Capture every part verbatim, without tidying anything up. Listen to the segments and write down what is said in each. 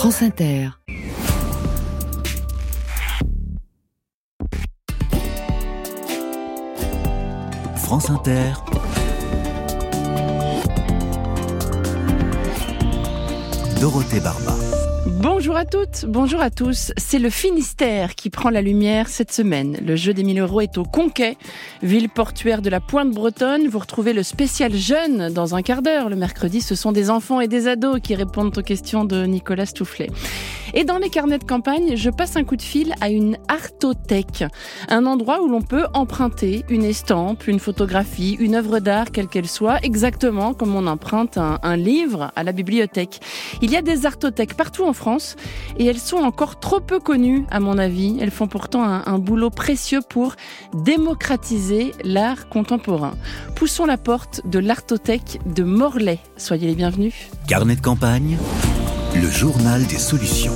France Inter. France Inter. Dorothée Barba. Bonjour à toutes, bonjour à tous. C'est le Finistère qui prend la lumière cette semaine. Le jeu des mille euros est au Conquet, ville portuaire de la Pointe Bretonne. Vous retrouvez le spécial jeune dans un quart d'heure. Le mercredi, ce sont des enfants et des ados qui répondent aux questions de Nicolas Stoufflet. Et dans mes carnets de campagne, je passe un coup de fil à une artothèque, un endroit où l'on peut emprunter une estampe, une photographie, une œuvre d'art, quelle qu'elle soit, exactement comme on emprunte un, un livre à la bibliothèque. Il y a des artothèques partout en France et elles sont encore trop peu connues, à mon avis. Elles font pourtant un, un boulot précieux pour démocratiser l'art contemporain. Poussons la porte de l'artothèque de Morlaix. Soyez les bienvenus. Carnet de campagne, le journal des solutions.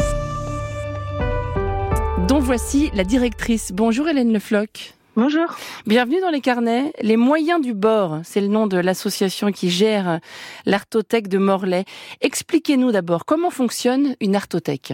Dont voici la directrice. Bonjour Hélène Le Floch. Bonjour. Bienvenue dans les carnets. Les moyens du bord, c'est le nom de l'association qui gère l'artothèque de Morlaix. Expliquez-nous d'abord comment fonctionne une artothèque.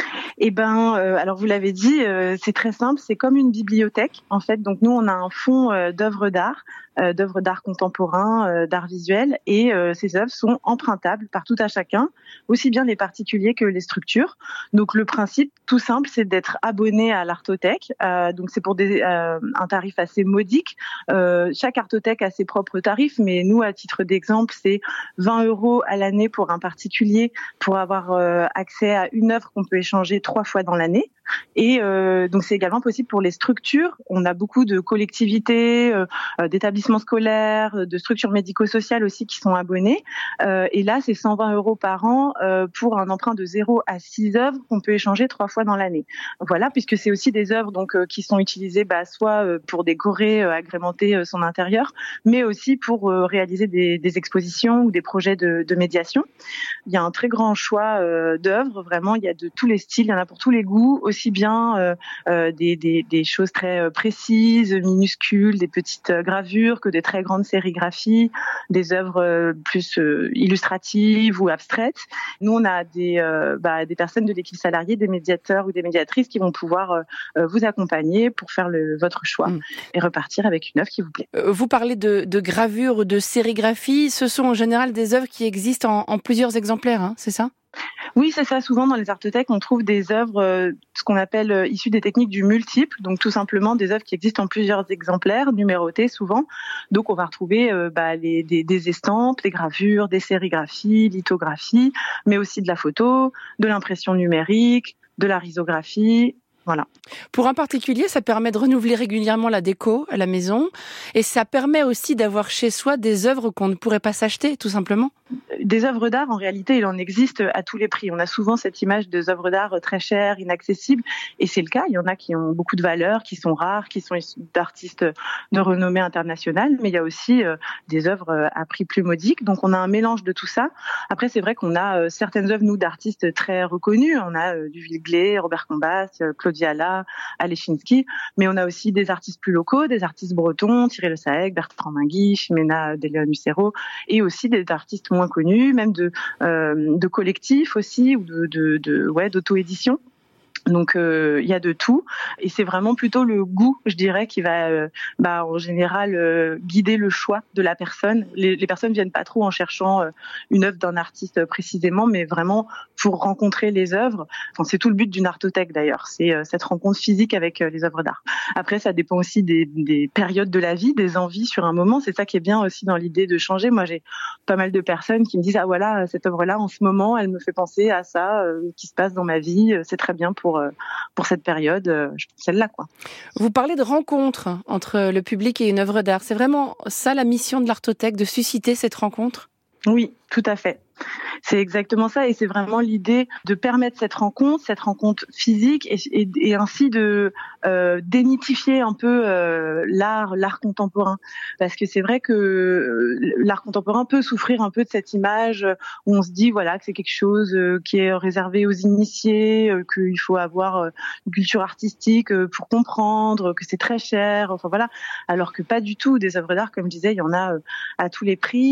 Eh ben, euh, alors vous l'avez dit, euh, c'est très simple, c'est comme une bibliothèque en fait. Donc nous, on a un fonds euh, d'œuvres d'art, euh, d'œuvres d'art contemporain, euh, d'art visuel, et euh, ces œuvres sont empruntables par tout à chacun, aussi bien les particuliers que les structures. Donc le principe, tout simple, c'est d'être abonné à l'artothèque. Euh, donc c'est pour des, euh, un tarif assez modique. Euh, chaque artothèque a ses propres tarifs, mais nous, à titre d'exemple, c'est vingt euros à l'année pour un particulier pour avoir euh, accès à une œuvre qu'on peut échanger trois fois dans l'année. Et euh, donc c'est également possible pour les structures. On a beaucoup de collectivités, euh, d'établissements scolaires, de structures médico-sociales aussi qui sont abonnés. Euh, et là, c'est cent vingt euros par an euh, pour un emprunt de zéro à six œuvres qu'on peut échanger trois fois dans l'année. Voilà, puisque c'est aussi des œuvres donc euh, qui sont utilisées bah, soit euh, pour décorer, euh, agrémenter euh, son intérieur, mais aussi pour euh, réaliser des, des expositions ou des projets de, de médiation. Il y a un très grand choix euh, d'œuvres, vraiment, il y a de tous les styles, il y en a pour tous les goûts, aussi bien euh, euh, des, des, des choses très précises, minuscules, des petites gravures, que des très grandes sérigraphies, des œuvres euh, plus euh, illustratives ou abstraites. Nous, on a des, euh, bah, des personnes de l'équipe salariée, des médiateurs ou des médiatrices qui vont pouvoir euh, vous accompagner pour faire le, votre choix mmh. et repartir avec une œuvre qui vous plaît. Vous parlez de, de gravures ou de sérigraphie. Ce sont en général des œuvres qui existent en, en plusieurs exemplaires, hein, c'est ça ? Oui, c'est ça. Souvent, dans les artothèques, on trouve des œuvres, euh, ce qu'on appelle euh, issues des techniques du multiple. Donc, tout simplement, des œuvres qui existent en plusieurs exemplaires, numérotées souvent. Donc, on va retrouver euh, bah, les, des, des estampes, des gravures, des sérigraphies, lithographies, mais aussi de la photo, de l'impression numérique, de la risographie. Voilà. Pour un particulier, ça permet de renouveler régulièrement la déco à la maison et ça permet aussi d'avoir chez soi des œuvres qu'on ne pourrait pas s'acheter, tout simplement. Des œuvres d'art, en réalité, il en existe à tous les prix. On a souvent cette image des œuvres d'art très chères, inaccessibles, et c'est le cas. Il y en a qui ont beaucoup de valeur, qui sont rares, qui sont d'artistes de renommée internationale, mais il y a aussi euh, des œuvres à prix plus modique. Donc, on a un mélange de tout ça. Après, c'est vrai qu'on a euh, certaines œuvres, nous, d'artistes très reconnus. On a euh, Duvilleglé, Robert Combas, euh, Claudia Alla, Alechinsky, mais on a aussi des artistes plus locaux, des artistes bretons, Thierry Le Saec, Bertrand Mingui, Ximena de Leon Lucero, et aussi des artistes moins connus, même de, euh, de collectifs aussi, ou de, de, de ouais, d'auto-édition. Donc il euh, y a de tout et c'est vraiment plutôt le goût, je dirais, qui va euh, bah, en général euh, guider le choix de la personne. Les, les personnes viennent pas trop en cherchant euh, une œuvre d'un artiste précisément, mais vraiment pour rencontrer les œuvres. Enfin, c'est tout le but d'une artothèque d'ailleurs, c'est euh, cette rencontre physique avec euh, les œuvres d'art. Après, ça dépend aussi des, des périodes de la vie, des envies sur un moment. C'est ça qui est bien aussi dans l'idée de changer. Moi, j'ai pas mal de personnes qui me disent ah voilà, cette œuvre-là en ce moment, elle me fait penser à ça euh, qui se passe dans ma vie. C'est très bien pour pour cette période, je pense celle-là, quoi. Vous parlez de rencontre entre le public et une œuvre d'art. C'est vraiment ça la mission de l'artothèque, de susciter cette rencontre ? Oui, tout à fait. C'est exactement ça et c'est vraiment l'idée de permettre cette rencontre, cette rencontre physique et, et, et ainsi de euh, démythifier un peu euh, l'art, l'art contemporain. Parce que c'est vrai que euh, l'art contemporain peut souffrir un peu de cette image où on se dit voilà que c'est quelque chose euh, qui est réservé aux initiés, euh, qu'il faut avoir euh, une culture artistique euh, pour comprendre, que c'est très cher, enfin voilà. Alors que pas du tout. Des œuvres d'art, comme je disais, il y en a euh, à tous les prix.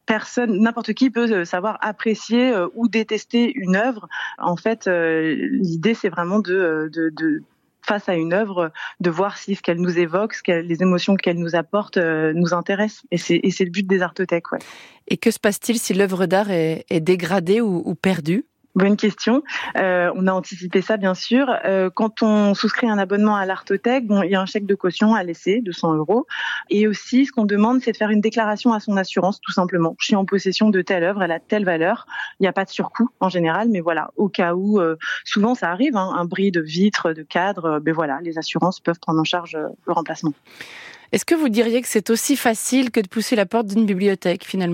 personne, n'importe qui peut savoir apprécier ou détester une œuvre. En fait, l'idée, c'est vraiment de, de, de face à une œuvre, de voir si ce qu'elle nous évoque, ce qu'elle, les émotions qu'elle nous apporte, euh, nous intéressent. Et c'est, et c'est le but des artothèques, ouais. Et que se passe-t-il si l'œuvre d'art est, est dégradée ou, ou perdue ? Bonne question. Euh, on a anticipé ça, bien sûr. Euh, quand on souscrit un abonnement à l'Artothèque, bon, il y a un chèque de caution à laisser de cent euros. Et aussi, ce qu'on demande, c'est de faire une déclaration à son assurance, tout simplement. Je suis en possession de telle œuvre, elle a telle valeur. Il n'y a pas de surcoût en général, mais voilà, au cas où, euh, souvent ça arrive, hein, un bris de vitre, de cadre, euh, ben voilà, les assurances peuvent prendre en charge euh, le remplacement. Est-ce que vous diriez que c'est aussi facile que de pousser la porte d'une bibliothèque, finalement ?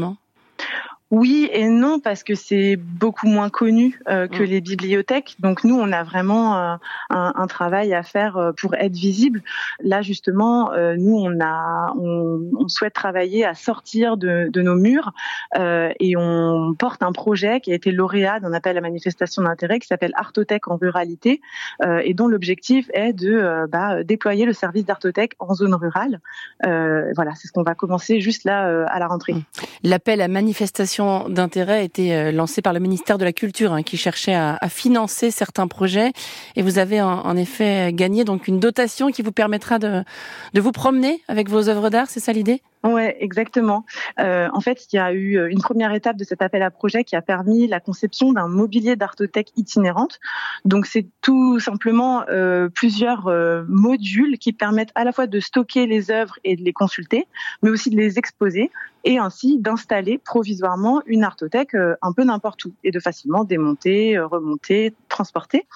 Oui et non, parce que c'est beaucoup moins connu euh, que mmh. les bibliothèques. Donc nous, on a vraiment euh, un, un travail à faire euh, pour être visible. Là, justement, euh, nous, on a, on, on souhaite travailler à sortir de, de nos murs euh, et on porte un projet qui a été lauréat d'un appel à manifestation d'intérêt qui s'appelle Artothèque en ruralité euh, et dont l'objectif est de euh, bah, déployer le service d'Artothèque en zone rurale. Euh, voilà, c'est ce qu'on va commencer juste là euh, à la rentrée. Mmh. L'appel à manifestation d'intérêt a été lancé par le ministère de la Culture, hein, qui cherchait à, à financer certains projets. Et vous avez en, en effet gagné donc une dotation qui vous permettra de, de vous promener avec vos œuvres d'art, c'est ça l'idée ? Ouais, exactement. Euh, en fait, il y a eu une première étape de cet appel à projet qui a permis la conception d'un mobilier d'artothèque itinérante. Donc, c'est tout simplement euh, plusieurs euh, modules qui permettent à la fois de stocker les œuvres et de les consulter, mais aussi de les exposer et ainsi d'installer provisoirement une artothèque euh, un peu n'importe où et de facilement démonter, euh, remonter, transporter.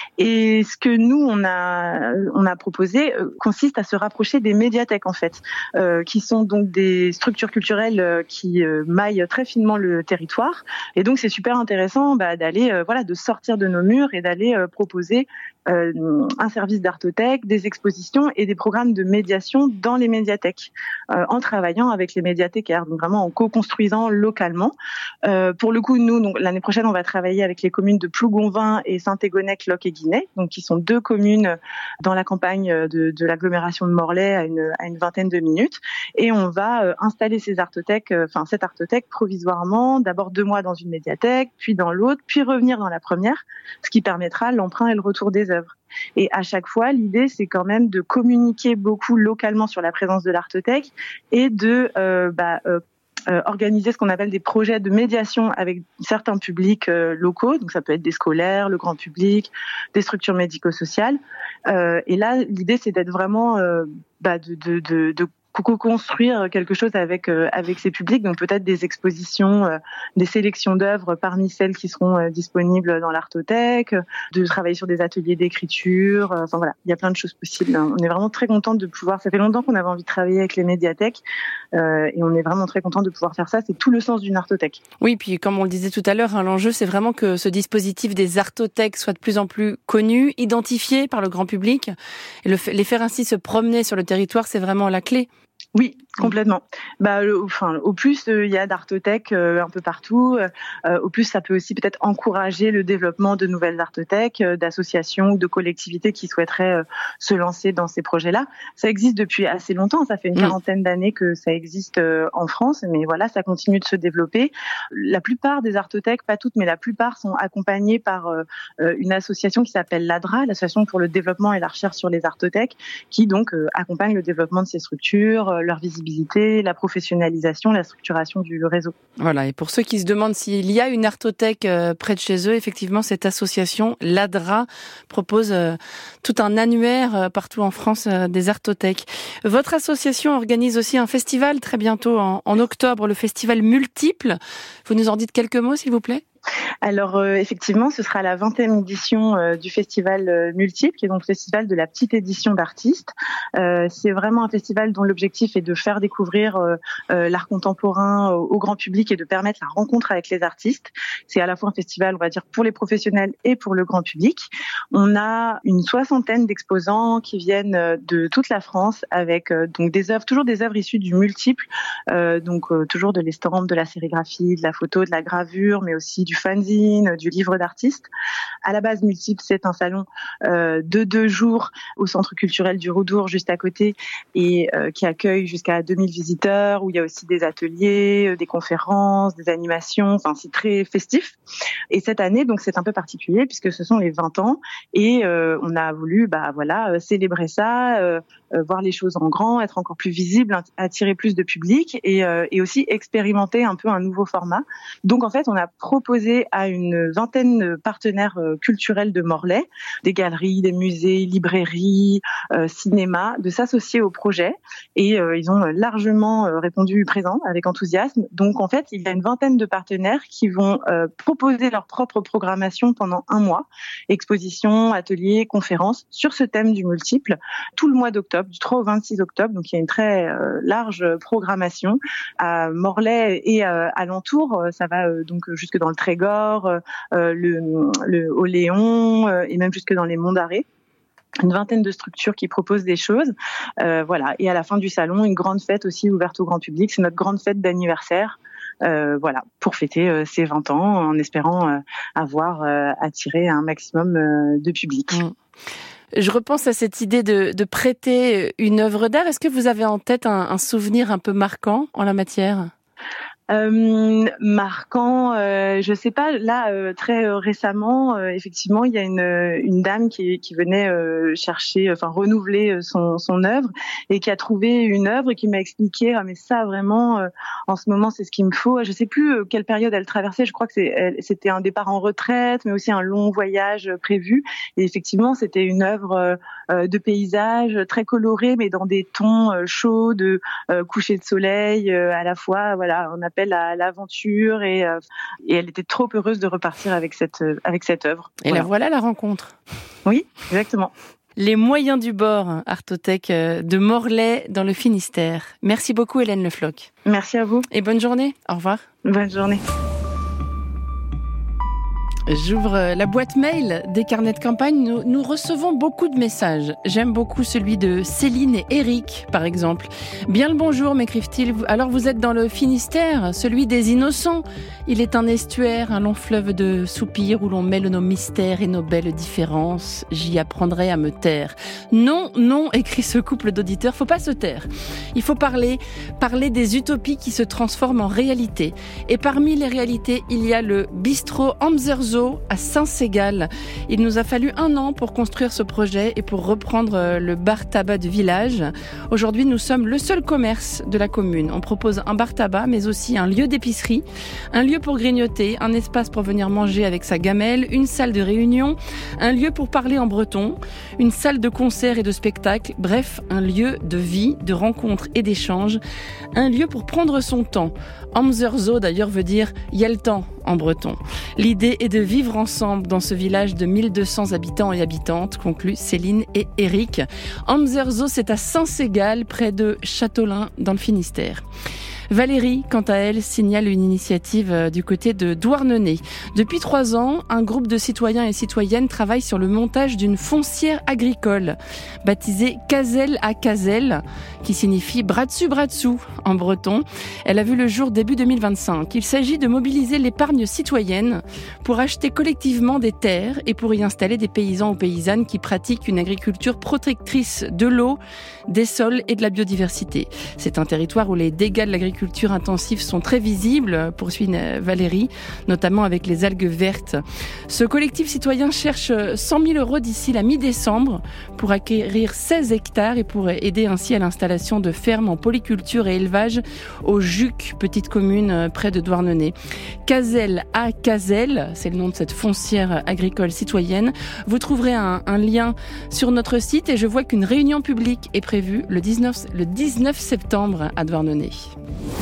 Et ce que nous on a on a proposé euh, consiste à se rapprocher des médiathèques en fait, euh, qui sont donc des structures culturelles euh, qui euh, maillent très finement le territoire. Et donc c'est super intéressant bah, d'aller euh, voilà de sortir de nos murs et d'aller euh, proposer euh, un service d'artothèque, des expositions et des programmes de médiation dans les médiathèques, euh, en travaillant avec les médiathécaires, donc vraiment en co-construisant localement. Euh, pour le coup, nous, donc l'année prochaine, on va travailler avec les communes de Plougonvin et Saint-Égonec, Loc et Guinay, donc qui sont deux communes dans la campagne de, de l'agglomération de Morlaix à une, à une vingtaine de minutes, et on va euh, installer ces artothèques, euh, enfin cette artothèque provisoirement, d'abord deux mois dans une médiathèque, puis dans l'autre, puis revenir dans la première, ce qui permettra l'emprunt et le retour des œuvres. Et à chaque fois, l'idée, c'est quand même de communiquer beaucoup localement sur la présence de l'artothèque et de euh, bah, euh, euh, organiser ce qu'on appelle des projets de médiation avec certains publics euh, locaux. Donc ça peut être des scolaires, le grand public, des structures médico-sociales. Euh, et là, l'idée, c'est d'être vraiment euh, bah, de, de, de, de co-construire quelque chose avec euh, avec ces publics, donc peut-être des expositions, euh, des sélections d'œuvres parmi celles qui seront euh, disponibles dans l'Artothèque, de travailler sur des ateliers d'écriture, euh, enfin voilà, il y a plein de choses possibles. On est vraiment très contente de pouvoir, ça fait longtemps qu'on avait envie de travailler avec les médiathèques euh, et on est vraiment très contente de pouvoir faire ça, c'est tout le sens d'une artothèque. Oui, puis comme on le disait tout à l'heure, hein, l'enjeu c'est vraiment que ce dispositif des artothèques soit de plus en plus connu, identifié par le grand public, et le, les faire ainsi se promener sur le territoire, c'est vraiment la clé. Oui, complètement. Bah, le, enfin, au plus, il euh, y a d'artothèques euh, un peu partout. Euh, au plus, ça peut aussi peut-être encourager le développement de nouvelles artothèques, euh, d'associations ou de collectivités qui souhaiteraient euh, se lancer dans ces projets-là. Ça existe depuis assez longtemps. Ça fait une quarantaine d'années que ça existe euh, en France, mais voilà, ça continue de se développer. La plupart des artothèques, pas toutes, mais la plupart sont accompagnées par euh, une association qui s'appelle l'A D R A, l'Association pour le développement et la recherche sur les artothèques, qui donc euh, accompagne le développement de ces structures, leur visibilité, la professionnalisation, la structuration du réseau. Voilà, et pour ceux qui se demandent s'il y a une artothèque près de chez eux, effectivement, cette association, l'A D R A, propose tout un annuaire partout en France des artothèques. Votre association organise aussi un festival très bientôt en, en octobre, le festival Multiple. Vous nous en dites quelques mots, s'il vous plaît ? Alors euh, effectivement, ce sera la vingtième édition euh, du festival euh, Multiple, qui est donc le festival de la petite édition d'artistes. Euh, c'est vraiment un festival dont l'objectif est de faire découvrir euh, euh, l'art contemporain au, au grand public et de permettre la rencontre avec les artistes. C'est à la fois un festival, on va dire, pour les professionnels et pour le grand public. On a une soixantaine d'exposants qui viennent de toute la France avec euh, donc des œuvres, toujours des œuvres issues du Multiple, euh, donc euh, toujours de l'estampe, de la sérigraphie, de la photo, de la gravure, mais aussi du du fanzine, du livre d'artiste. À la base, Multiple, c'est un salon euh, de deux jours au Centre culturel du Roudour, juste à côté, et euh, qui accueille jusqu'à deux mille visiteurs, où il y a aussi des ateliers, euh, des conférences, des animations. Enfin, c'est très festif. Et cette année, donc, c'est un peu particulier puisque ce sont les vingt ans, et euh, on a voulu, bah voilà, célébrer ça, euh, euh, voir les choses en grand, être encore plus visible, attirer plus de public, et, euh, et aussi expérimenter un peu un nouveau format. Donc en fait, on a proposé à une vingtaine de partenaires euh, culturels de Morlaix, des galeries, des musées, librairies, euh, cinéma, de s'associer au projet, et euh, ils ont largement euh, répondu présent avec enthousiasme. Donc en fait, il y a une vingtaine de partenaires qui vont euh, proposer leur propre programmation pendant un mois, expositions, ateliers, conférences sur ce thème du multiple, tout le mois d'octobre, du trois au vingt-six octobre. Donc il y a une très euh, large programmation à Morlaix et euh, alentour. Ça va euh, donc jusque dans le Trégor, euh, le, le au Léon, euh, et même jusque dans les Monts d'Arrée. Une vingtaine de structures qui proposent des choses, euh, voilà. Et à la fin du salon, une grande fête aussi ouverte au grand public. C'est notre grande fête d'anniversaire. Euh, voilà, pour fêter euh, ces vingt ans, en espérant euh, avoir euh, attiré un maximum euh, de public. Mmh. Je repense à cette idée de, de prêter une œuvre d'art. Est-ce que vous avez en tête un, un souvenir un peu marquant en la matière ? Euh, marquant, euh, je sais pas. Là, euh, très euh, récemment, euh, effectivement, il y a une une dame qui qui venait euh, chercher, enfin renouveler son son œuvre, et qui a trouvé une œuvre et qui m'a expliqué, ah mais ça vraiment, euh, en ce moment c'est ce qu'il me faut. Je sais plus euh, quelle période elle traversait. Je crois que c'est elle, c'était un départ en retraite, mais aussi un long voyage prévu. Et effectivement, c'était une œuvre euh, de paysage très colorée, mais dans des tons euh, chauds, de euh, coucher de soleil, euh, à la fois. Voilà, on a à l'aventure, et, euh, et elle était trop heureuse de repartir avec cette, euh, avec cette œuvre. Et voilà. La voilà la rencontre. Oui, exactement. Les moyens du bord, Artothèque de Morlaix dans le Finistère. Merci beaucoup Hélène Le Floch. Merci à vous. Et bonne journée. Au revoir. Bonne journée. J'ouvre la boîte mail des carnets de campagne. Nous, nous recevons beaucoup de messages. J'aime beaucoup celui de Céline et Eric, par exemple. Bien le bonjour, m'écrivent-ils. Alors vous êtes dans le Finistère, celui des innocents. Il est un estuaire, un long fleuve de soupirs où l'on mêle nos mystères et nos belles différences. J'y apprendrai à me taire. Non, non, écrit ce couple d'auditeurs, faut pas se taire. Il faut parler, parler des utopies qui se transforment en réalité. Et parmi les réalités, il y a le bistrot Amzerzo à Saint-Ségal. Il nous a fallu un an pour construire ce projet et pour reprendre le bar tabac du village. Aujourd'hui, nous sommes le seul commerce de la commune. On propose un bar tabac, mais aussi un lieu d'épicerie, un lieu pour grignoter, un espace pour venir manger avec sa gamelle, une salle de réunion, un lieu pour parler en breton, une salle de concert et de spectacle, bref, un lieu de vie, de rencontres et d'échanges, un lieu pour prendre son temps. Amzerzo d'ailleurs veut dire « il y a le temps » en breton. L'idée est de vivre ensemble dans ce village de mille deux cents habitants et habitantes, concluent Céline et Eric. Amzerzo, c'est à Saint-Ségal, près de Châteaulin, dans le Finistère. Valérie, quant à elle, signale une initiative du côté de Douarnenez. Depuis trois ans, un groupe de citoyens et citoyennes travaille sur le montage d'une foncière agricole, baptisée Cazel à Cazel, qui signifie bras dessus, bras dessous en breton. Elle a vu le jour début deux mille vingt-cinq. Il s'agit de mobiliser l'épargne citoyenne pour acheter collectivement des terres et pour y installer des paysans ou paysannes qui pratiquent une agriculture protectrice de l'eau, des sols et de la biodiversité. C'est un territoire où les dégâts de l'agriculture L'agriculture intensive sont très visibles, poursuit Valérie, notamment avec les algues vertes. Ce collectif citoyen cherche cent mille euros d'ici la mi-décembre pour acquérir seize hectares et pour aider ainsi à l'installation de fermes en polyculture et élevage au Juc, petite commune près de Douarnenez. Cazel à Cazel, c'est le nom de cette foncière agricole citoyenne. Vous trouverez un, un lien sur notre site et je vois qu'une réunion publique est prévue le dix-neuf, le dix-neuf septembre à Douarnenez.